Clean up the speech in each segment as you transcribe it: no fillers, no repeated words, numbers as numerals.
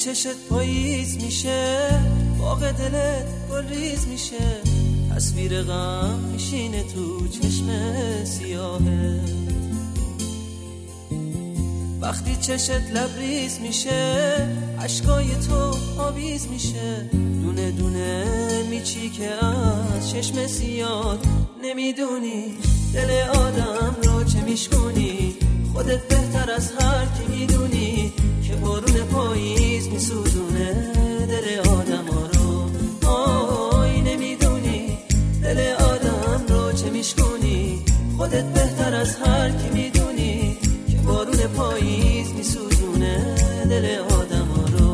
چشت پاییز میشه، باغ دلت گل ریز میشه، تصویر غم میشینه تو چشم سیاهه. وقتی چشت لبریز میشه، اشکای تو آویز میشه، دونه دونه میچی که از چشم سیاه. نمیدونی دل آدم رو چه میشکنی، خودت بهتر از هر کی میدونی که بارون پاییز میسوزونه دل آدم ها رو. آی نمیدونی دل آدم رو چه میشکنی، خودت بهتر از هر کی میدونی که بارون پاییز میسوزونه دل آدم ها رو.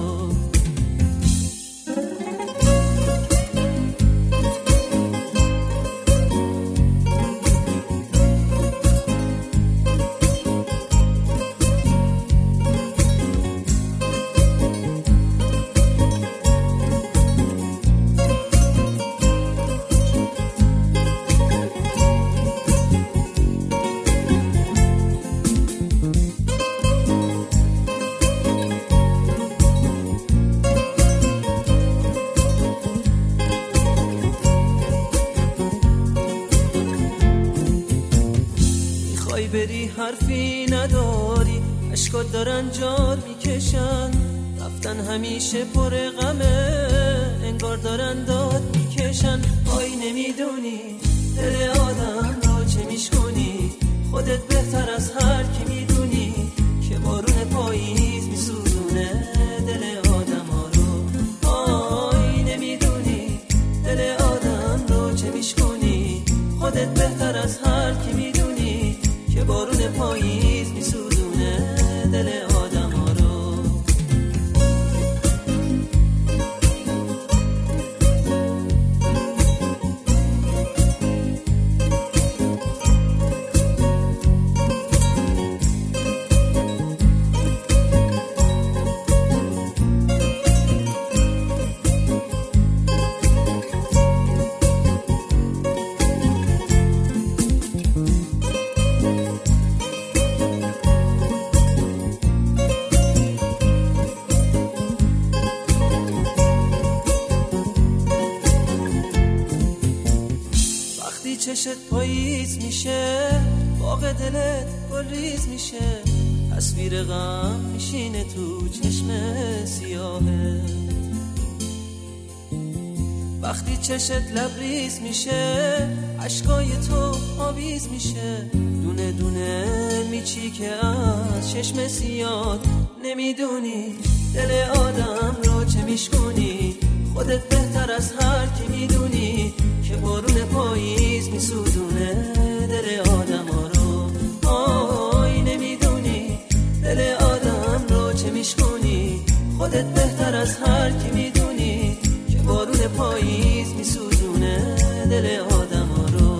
بری حرفی نداری، اشکات دارن جار میکشن، رفتن همیشه پر غمه، انگار دارن داد میکشن. آی نمیدونی دل آدم رو چه میشکنی، خودت بهتر از هر کی میدونی که بارون پاییز میسوزونه دل آدم ها رو. آی نمیدونی دل آدم رو چه میشکنی، خودت بهتر از هر کی میدونی که بارون پاییز میسوزونه دل آدم ها رو. چشت پاییز میشه، باغ دلت گل ریز میشه، تصویر غم میشینه تو چشم سیاهه. وقتی چشت لبریز میشه، اشکای تو آویز میشه، دونه دونه میچی که از چشم سیاه. نمیدونی دل آدم رو چه میشکنی، خودت بهتر از هر کی میدونی که بارون پاییز میسوزونه دل آدم ها رو. آی نمیدونی دل آدم رو چه میشکنی، خودت بهتر از هر کی میدونی که بارون پاییز میسوزونه دل آدم ها رو.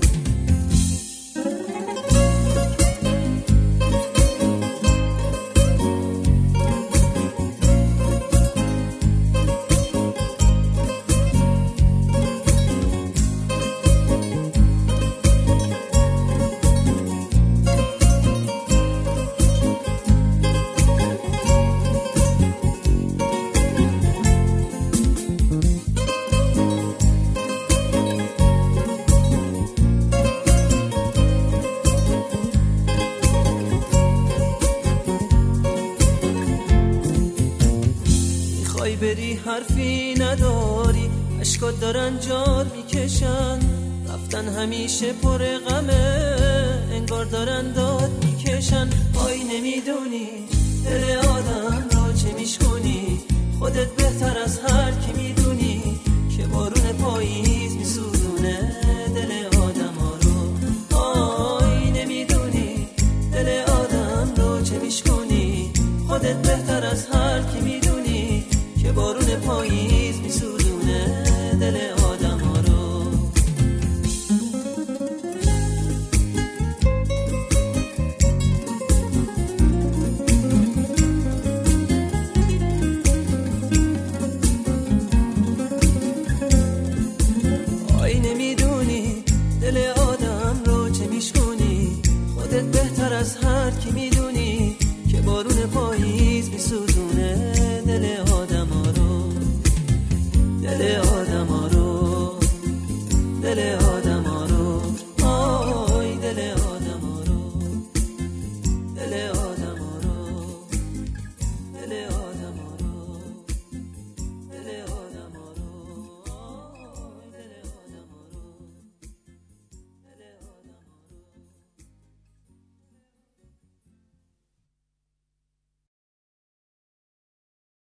بری حرفی نداری، اشکات دارن جار میکشن، رفتن همیشه پر غمه، انگار دارن داد میکشن. آی نمیدونی دل آدم رو چه میشکنی، خودت بهتر از هر کی میدونی که بارون پاییز میسوزونه دل آدم ها رو. آی نمیدونی دل آدم رو چه میشکنی، خودت بهتر از هر کی میدونی که بارون پاییز میسوزونه دل آدم ها رو. دل